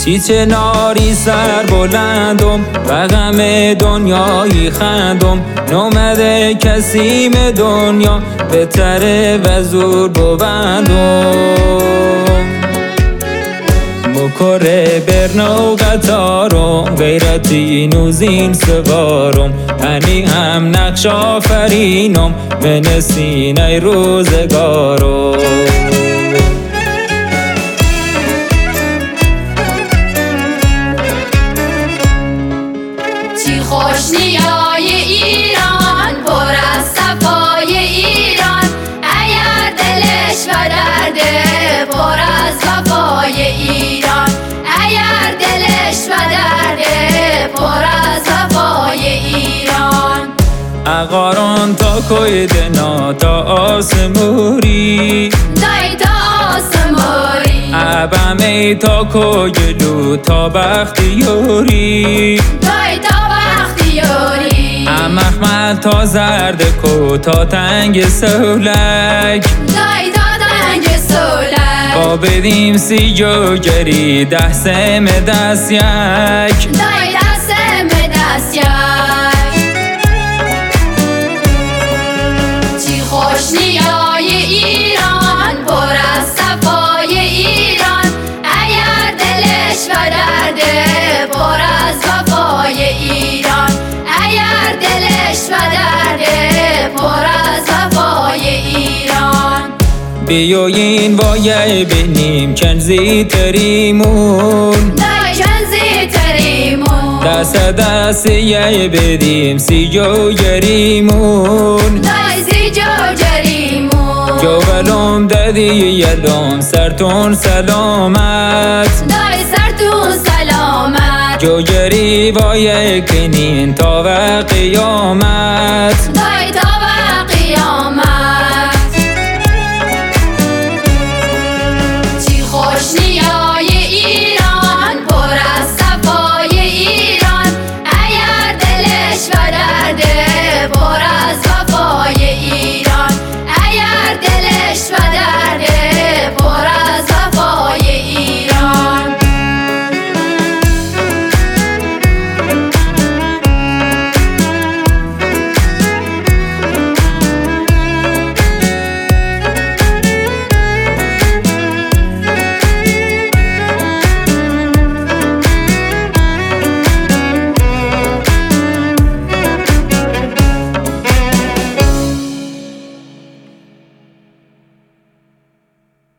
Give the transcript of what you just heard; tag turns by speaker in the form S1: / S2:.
S1: چیچه ناری سر بلندم و غم دنیایی خندم نومده کسیم دنیا بهتره و زور ببندم مکره برنو قطارم غیرتی نوزین سوارم هنی هم نقش آفرینم من سینه روزگارم
S2: چی خوش نیای ایران پر از صفای ایران اگر دلش و درده پر از وفای ایران اگر دلش و درده پر از وفای ایران
S1: اقاران تا کویدنا تا آسموری
S2: دای تا آسموری
S1: عبمی تا کویلو تا بختیوری
S2: دای تا بختیوری
S1: احمد تا زرد کو تا تنگ سولک
S2: دای تا تنگ سولک
S1: با بدیم سی جوگری ده سم دست یک
S2: دای دستم دست یک چی خوش نیای ایران پر از صفای ایران اگر دلش و درده پر از وفای ایران اگر دلش و درده پر از وفای ایران
S1: بیاین وایه بینیم کنزی تریمون
S2: دای کنزی تریمون
S1: دست یه بدیم سی جوگریمون
S2: دای سی جوگریمون
S1: جوالم دادی یلم سرتون سلامت
S2: دای سرتون سلامت
S1: جوگری وایه کنین تا و قیامت
S2: دای تا